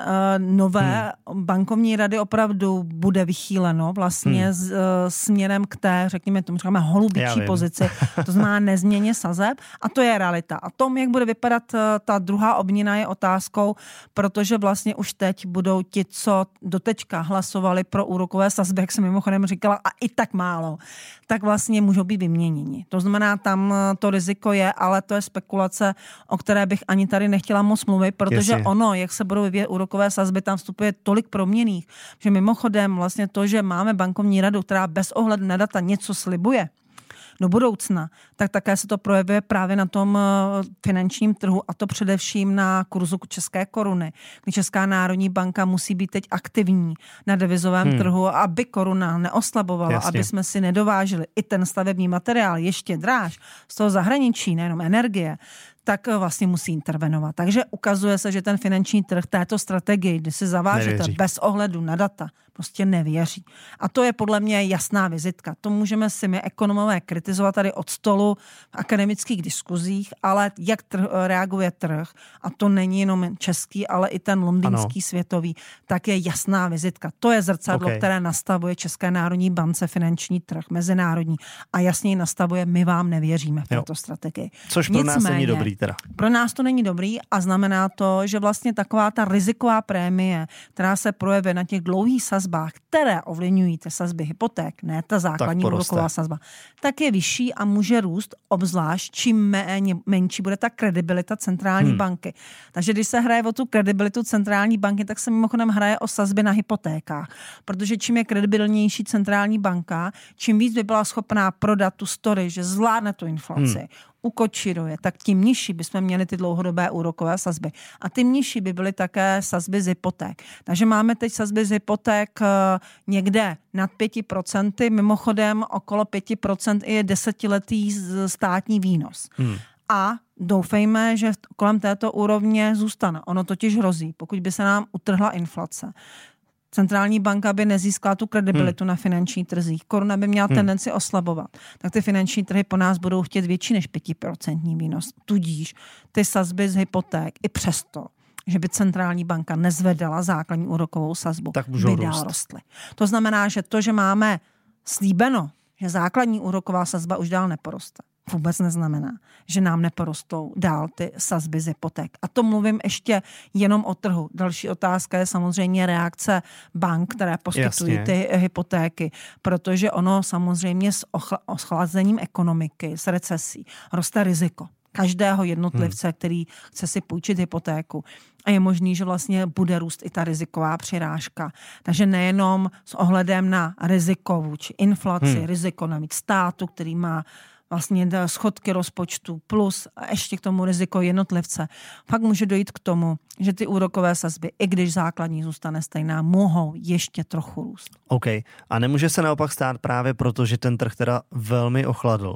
nové bankovní rady opravdu bude vychýleno vlastně směrem k té, řekněme, tomu říkáme holubičí pozici, to znamená nezměně sazeb a to je realita. A tom, jak bude vypadat ta druhá obměna, je otázkou, protože vlastně už teď budou ti, co doteďka hlasovali pro úrokové sazby, jak jsem mimochodem říkala, a i tak málo, tak vlastně můžou být vyměněni. To znamená, tam to riziko je, ale to je spekulace, o které bych ani tady nechtěla moc mluvit, protože ono, jak se budou vyvíjet úrokové sazby, tam vstupuje tolik proměnných, že mimochodem vlastně to, že máme bankovní radu, která bez ohledu na data něco slibuje do budoucna, tak také se to projevuje právě na tom finančním trhu a to především na kurzu české koruny, kdy Česká národní banka musí být teď aktivní na devizovém trhu, aby koruna neoslabovala, aby jsme si nedovážili i ten stavební materiál ještě dráž z toho zahraničí, nejenom energie, tak vlastně musí intervenovat. Takže ukazuje se, že ten finanční trh této strategii, kdy si zavážete bez ohledu na data, prostě nevěří. A to je podle mě jasná vizitka. To můžeme si my ekonomové kritizovat tady od stolu v akademických diskuzích, ale jak reaguje trh, a to není jenom český, ale i ten londýnský světový, tak je jasná vizitka. To je zrcadlo, které nastavuje České národní bance finanční trh, mezinárodní a jasně ji nastavuje, my vám nevěříme v této strategii. Což pro nás není dobrý teda. Pro nás to není dobrý a znamená to, že vlastně taková ta riziková prémie, která se projevuje na těch dlouhých sazbách, které ovlivňují ty sazby hypoték, ne ta základní úroková sazba, tak je vyšší a může růst, obzvlášť čím menší bude ta kredibilita centrální banky. Takže když se hraje o tu kredibilitu centrální banky, tak se mimochodem hraje o sazby na hypotékách. Protože čím je kredibilnější centrální banka, čím víc by byla schopná prodat tu story, že zvládne tu inflaci, ukočíruje, tak tím nižší bychom měli ty dlouhodobé úrokové sazby. A tím nižší by byly také sazby z hypoték. Takže máme teď sazby z hypoték někde nad 5%, mimochodem okolo 5% je 10letý státní výnos. A doufejme, že kolem této úrovně zůstane. Ono totiž hrozí, pokud by se nám utrhla inflace. Centrální banka by nezískala tu kredibilitu na finanční trzích. Koruna by měla tendenci oslabovat. Tak ty finanční trhy po nás budou chtět větší než 5% výnos. Tudíž ty sazby z hypoték i přesto, že by centrální banka nezvedala základní úrokovou sazbu, tak by dál rostly. To znamená, že to, že máme slíbeno, že základní úroková sazba už dál neporoste, vůbec neznamená, že nám neporostou dál ty sazby z hypoték. A to mluvím ještě jenom o trhu. Další otázka je samozřejmě reakce bank, které poskytují ty hypotéky, protože ono samozřejmě s ochlazením ekonomiky, s recesí, roste riziko každého jednotlivce, který chce si půjčit hypotéku. A je možný, že vlastně bude růst i ta riziková přirážka. Takže nejenom s ohledem na riziko vůči inflaci, riziko navíc státu, který má vlastně schodky rozpočtu plus a ještě k tomu riziko jednotlivce. Pak může dojít k tomu, že ty úrokové sazby, i když základní zůstane stejná, mohou ještě trochu růst. OK. A nemůže se naopak stát právě proto, že ten trh teda velmi ochladl,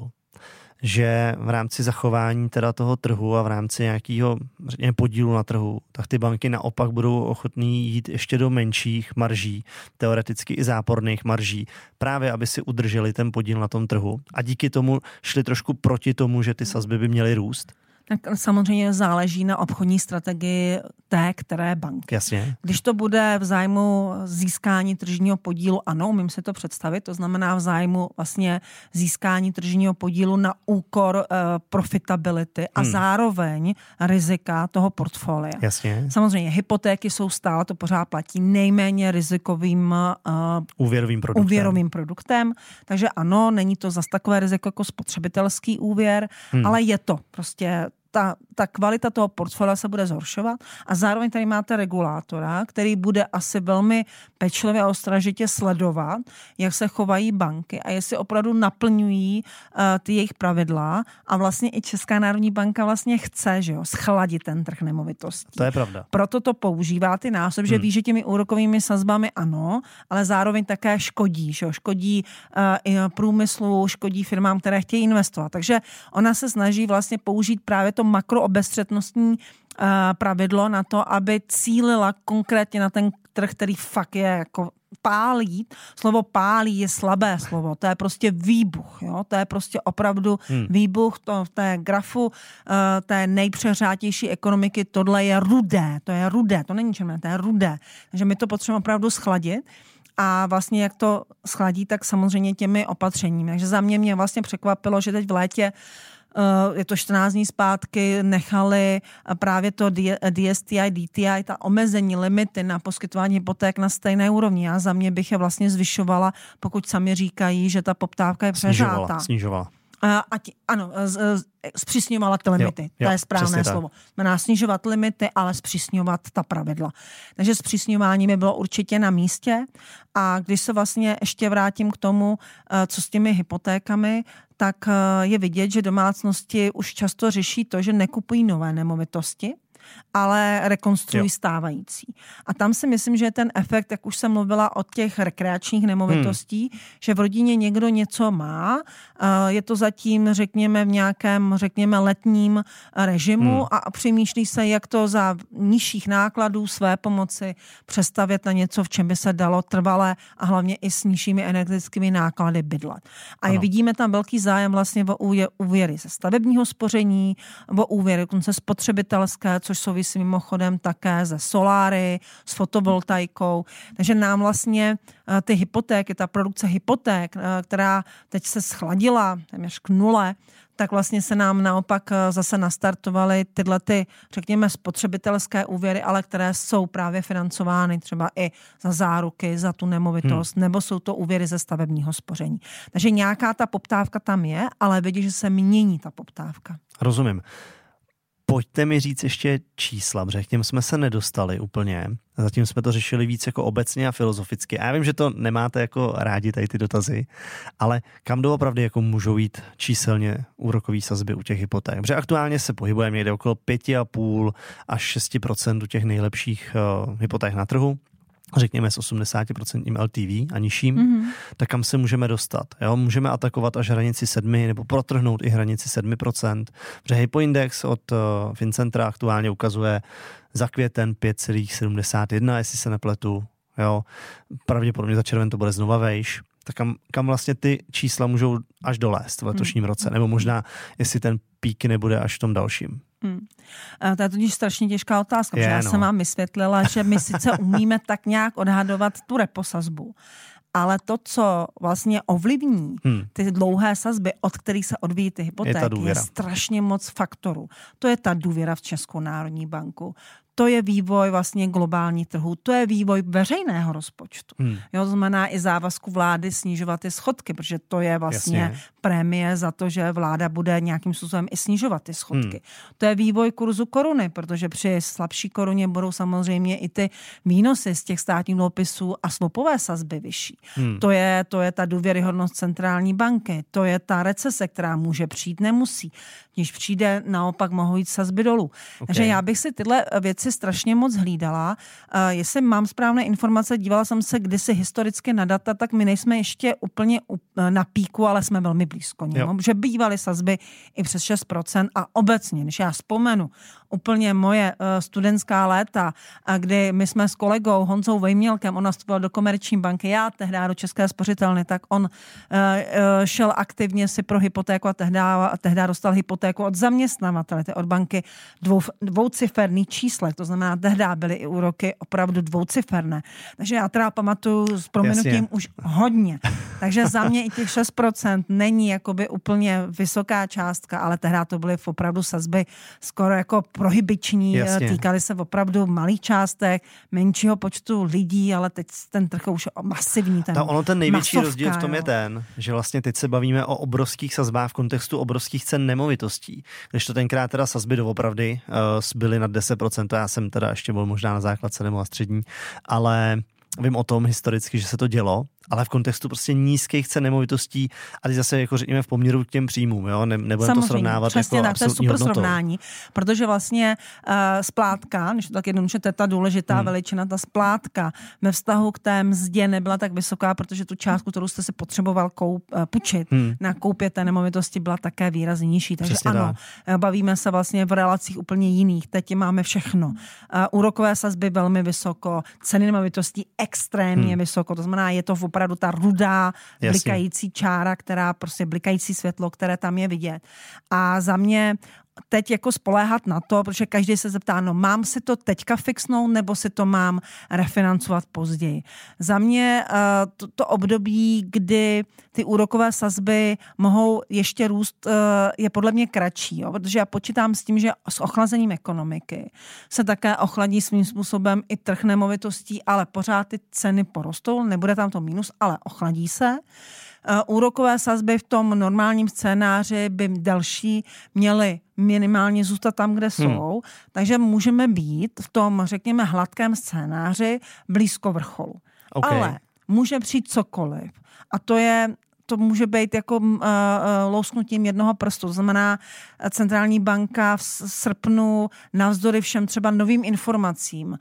že v rámci zachování teda toho trhu a v rámci nějakého podílu na trhu, tak ty banky naopak budou ochotný jít ještě do menších marží, teoreticky i záporných marží, právě aby si udrželi ten podíl na tom trhu a díky tomu šli trošku proti tomu, že ty sazby by měly růst? Tak samozřejmě záleží na obchodní strategii té které banky. Jasně. Když to bude v zájmu získání tržního podílu, ano, umím si to představit, to znamená v zájmu vlastně získání tržního podílu na úkor profitability a zároveň rizika toho portfolia. Jasně. Samozřejmě hypotéky jsou stále, to pořád platí, nejméně rizikovým úvěrovým produktem, takže ano, není to zas takové riziko jako spotřebitelský úvěr, ale je to prostě ta kvalita toho portfolia se bude zhoršovat a zároveň tady máte regulátora, který bude asi velmi pečlivě a ostražitě sledovat, jak se chovají banky a jestli opravdu naplňují ty jejich pravidla a vlastně i Česká národní banka vlastně chce, že jo, schladit ten trh nemovitostí. To je pravda. Proto to používá ty násob, že ví, že těmi úrokovými sazbami ano, ale zároveň také škodí, že jo, škodí i průmyslu, škodí firmám, které chtějí investovat. Takže ona se snaží vlastně použít právě to makroobezřetnostní pravidlo na to, aby cílila konkrétně na ten trh, který fakt je jako pálí. Slovo pálí je slabé slovo, to je prostě výbuch, jo? To je prostě opravdu výbuch, to v té grafu té nejpřehřátější ekonomiky, tohle je rudé, to není červené, to je rudé. Takže my to potřebujeme opravdu schladit. A vlastně jak to schladí, tak samozřejmě těmi opatřeními. Takže za mě vlastně překvapilo, že teď v létě je to 14 dní zpátky, nechali právě to DSTI, DTI, ta omezení, limity na poskytování hypoték na stejné úrovni. Já za mě bych je vlastně zvyšovala, pokud sami říkají, že ta poptávka je přežrátá. Snižovala. Zpřísňovala ty limity. To je správné slovo. Znamená snižovat limity, ale zpřísňovat ta pravidla. Takže zpřísňování by bylo určitě na místě. A když se vlastně ještě vrátím k tomu, co s těmi hypotékami, tak je vidět, že domácnosti už často řeší to, že nekupují nové nemovitosti, ale rekonstruují stávající. A tam si myslím, že je ten efekt, jak už jsem mluvila o těch rekreačních nemovitostí, že v rodině někdo něco má, je to zatím, řekněme, v nějakém, letním režimu a přemýšlí se, jak to za nižších nákladů své pomoci přestavět na něco, v čem by se dalo trvale a hlavně i s nižšími energetickými náklady bydlet. A vidíme tam velký zájem vlastně o úvěry ze stavebního spoření, o úvěry dokonce spotřebitelské, což souvisí mimochodem také ze soláry, s fotovoltaikou. Takže nám vlastně ty hypotéky, ta produkce hypoték, která teď se schladila téměř k nule, tak vlastně se nám naopak zase nastartovaly tyhle ty, řekněme, spotřebitelské úvěry, ale které jsou právě financovány třeba i za záruky, za tu nemovitost, nebo jsou to úvěry ze stavebního spoření. Takže nějaká ta poptávka tam je, ale vidí, že se mění ta poptávka. Rozumím. Pojďte mi říct ještě čísla, protože k těm jsme se nedostali úplně. Zatím jsme to řešili víc jako obecně a filozoficky. A já vím, že to nemáte jako rádi tady ty dotazy, ale kam doopravdy jako můžou jít číselně úrokové sazby u těch hypoték? Protože aktuálně se pohybujeme někde okolo 5,5 až 6% u těch nejlepších hypoték na trhu. Řekněme s 80% LTV a nižším, tak kam se můžeme dostat. Jo? Můžeme atakovat až hranici 7 nebo protrhnout i hranici 7%. Protože Hypoindex od Fincentra aktuálně ukazuje za květen 5,71, jestli se nepletu. Jo? Pravděpodobně za červen to bude znova vejš. Tak kam vlastně ty čísla můžou až dolézt v letošním roce? Nebo možná, jestli ten pík nebude až v tom dalším. To je totiž strašně těžká otázka, protože já jsem vám vysvětlila, že my sice umíme tak nějak odhadovat tu reposazbu, ale to, co vlastně ovlivní ty dlouhé sazby, od kterých se odvíjí ty hypotéky, je strašně moc faktorů. To je ta důvěra v Českou národní banku. To je vývoj vlastně globální trhu, to je vývoj veřejného rozpočtu. Jo, to znamená i závazku vlády snižovat ty schodky, protože to je vlastně prémie za to, že vláda bude nějakým způsobem i snižovat ty schodky. To je vývoj kurzu koruny, protože při slabší koruně budou samozřejmě i ty výnosy z těch státních dluhopisů a swapové sazby vyšší. To je ta důvěryhodnost centrální banky, to je ta recese, která může přijít, nemusí. Když přijde, naopak mohou jít sazby dolů. Takže já bych si tyhle věci strašně moc hlídala. Jestli mám správné informace, dívala jsem se kdysi historicky na data, tak my nejsme ještě úplně na píku, ale jsme velmi blízko němu. Že bývaly sazby i přes 6% a obecně, když já vzpomenu úplně moje studentská léta, kdy my jsme s kolegou Honzou Vejmělkem, on nastupoval do Komerční banky, já tehdy do České spořitelny, tak on šel aktivně si pro hypotéku a tehdy dostal hypotéku od zaměstnavatele, od banky dvouciferný číslech, to znamená, tehdy byly i úroky opravdu dvouciferné. Takže já teda pamatuju s prominutím už hodně. Takže za mě i těch 6% není jakoby úplně vysoká částka, ale tehdy to byly opravdu sazby skoro jako prohibiční, týkaly se opravdu malých částek, menšího počtu lidí, ale teď ten trh už masivní. Ten největší rozdíl v tom je ten, že vlastně teď se bavíme o obrovských sazbách v kontextu obrovských cen nemovitostí. Když to tenkrát teda sazby doopravdy byly nad 10%, to já jsem teda ještě byl možná na základce nebo na střední, ale vím o tom historicky, že se to dělo, ale v kontextu prostě nízkých cen nemovitostí a teď zase jako řekněme v poměru k těm příjmům, jo, nebudeme to srovnávat přesně jako tak, to je super hodnotou. Srovnání, protože vlastně splátka, než to tak jednoduše, to je ta důležitá veličina, ta splátka ve vztahu k té mzdě nebyla tak vysoká, protože tu částku, kterou jste si potřeboval půjčit na koupě té nemovitosti, byla také výrazně nižší. Takže přesně ano, bavíme se vlastně v relacích úplně jiných. Teď máme všechno. Úrokové sazby velmi vysoko, ceny nemovitostí extrémně vysoko, to znamená, je to opravdu ta rudá blikající čára, která prostě blikající světlo, které tam je vidět. A za mě teď jako spoléhat na to, protože každý se zeptá, no mám si to teďka fixnout, nebo si to mám refinancovat později. Za mě to období, kdy ty úrokové sazby mohou ještě růst, je podle mě kratší, jo? Protože já počítám s tím, že s ochlazením ekonomiky se také ochladí svým způsobem i trh nemovitostí, ale pořád ty ceny porostou, nebude tam to mínus, ale ochladí se. Úrokové sazby v tom normálním scénáři by další měly minimálně zůstat tam, kde jsou, takže můžeme být v tom, řekněme, hladkém scénáři blízko vrcholu. Okay. Ale může přijít cokoliv a to může být jako lousknutím jednoho prstu. To znamená, centrální banka v srpnu navzdory všem třeba novým informacím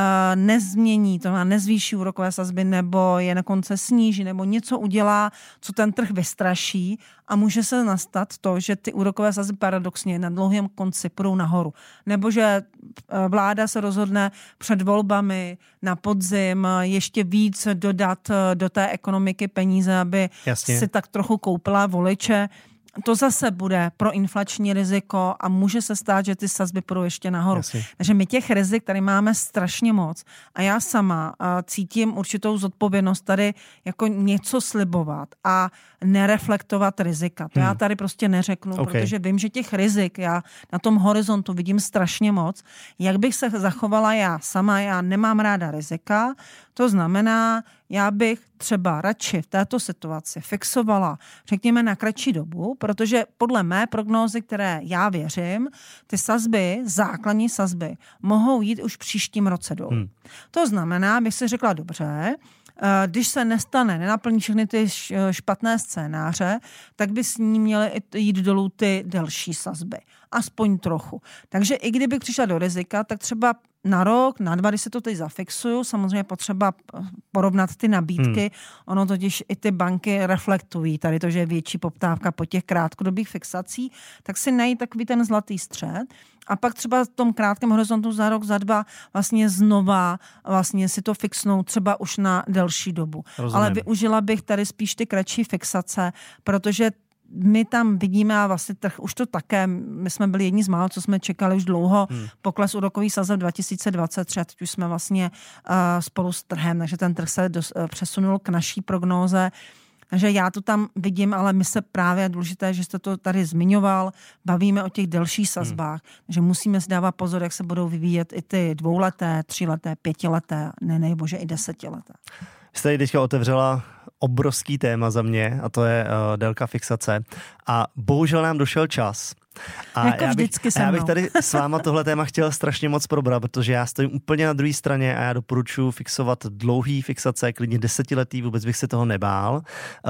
nezmění, to znamená nezvýší úrokové sazby nebo je na konce sníží nebo něco udělá, co ten trh vystraší a může se nastat to, že ty úrokové sazby paradoxně na dlouhém konci půjdou nahoru. Nebo že vláda se rozhodne před volbami na podzim ještě víc dodat do té ekonomiky peníze, aby si tak trochu koupila voliče. To zase bude proinflační riziko a může se stát, že ty sazby půjdou ještě nahoru. Takže my těch rizik tady máme strašně moc a já sama cítím určitou zodpovědnost tady jako něco slibovat a nereflektovat rizika. To já tady prostě neřeknu, protože vím, že těch rizik já na tom horizontu vidím strašně moc. Jak bych se zachovala já sama, já nemám ráda rizika, to znamená, já bych třeba radši v této situaci fixovala, řekněme, na kratší dobu, protože podle mé prognózy, které já věřím, ty sazby, základní sazby, mohou jít už v příštím roce dolů. To znamená, bych si řekla, dobře, když se nenaplní všechny ty špatné scénáře, tak by s ní měly jít dolů ty delší sazby. Aspoň trochu. Takže i kdybych přišla do rizika, tak třeba na rok, na 2, když se to teď zafixuju, samozřejmě potřeba porovnat ty nabídky. Ono totiž i ty banky reflektují tady to, že je větší poptávka po těch krátkodobých fixací, tak si najít takový ten zlatý střed a pak třeba v tom krátkém horizontu za rok, za 2 vlastně znova vlastně si to fixnout třeba už na delší dobu. Rozumím. Ale využila bych tady spíš ty kratší fixace, protože my tam vidíme a vlastně trh už to také, my jsme byli jedni z málo, co jsme čekali už dlouho, pokles úrokových sazeb 2023, a teď už jsme vlastně spolu s trhem, takže ten trh se přesunul k naší prognóze. Takže já to tam vidím, ale my se právě, důležité, že jste to tady zmiňoval, bavíme o těch delších sazbách, že musíme si dávat pozor, jak se budou vyvíjet i ty 2leté, 3leté, 5leté, nejbože i 10leté. Jste tady teďka otevřela obrovský téma za mě a to je délka fixace a bohužel nám došel čas. A jako já bych tady s váma tohle téma chtěl strašně moc probrat, protože já stojím úplně na druhé straně a já doporučuji fixovat dlouhý fixace, klidně 10letý, vůbec bych se toho nebál.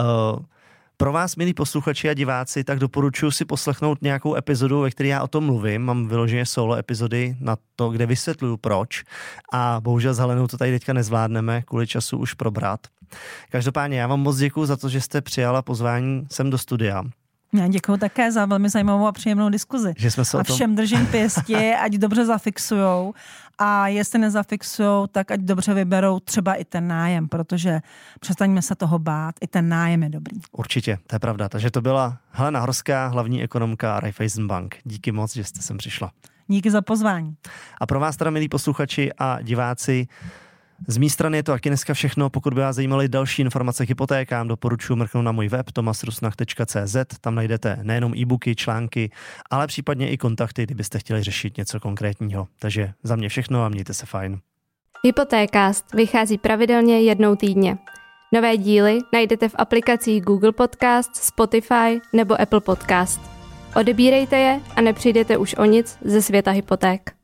Pro vás, milí posluchači a diváci, tak doporučuji si poslechnout nějakou epizodu, ve které já o tom mluvím. Mám vyloženě solo epizody na to, kde vysvětluju proč. A bohužel s Helenou to tady teďka nezvládneme kvůli času už probrat. Každopádně já vám moc děkuju za to, že jste přijala pozvání sem do studia. Já děkuju také za velmi zajímavou a příjemnou diskuzi. Že jsme se a všem držím pěsti, ať dobře zafixujou. A jestli nezafixujou, tak ať dobře vyberou třeba i ten nájem, protože přestaňme se toho bát, i ten nájem je dobrý. Určitě, to je pravda. Takže to byla Helena Horská, hlavní ekonomka Raiffeisen Bank. Díky moc, že jste sem přišla. Díky za pozvání. A pro vás teda, milí posluchači a diváci, z mé strany je to taky dneska všechno. Pokud by vás zajímaly další informace k hypotékám, doporučuji mrknout na můj web tomasrusnach.cz. Tam najdete nejenom e-booky, články, ale případně i kontakty, kdybyste chtěli řešit něco konkrétního. Takže za mě všechno a mějte se fajn. Hypotékast vychází pravidelně jednou týdně. Nové díly najdete v aplikacích Google Podcast, Spotify nebo Apple Podcast. Odebírejte je a nepřijdete už o nic ze světa hypoték.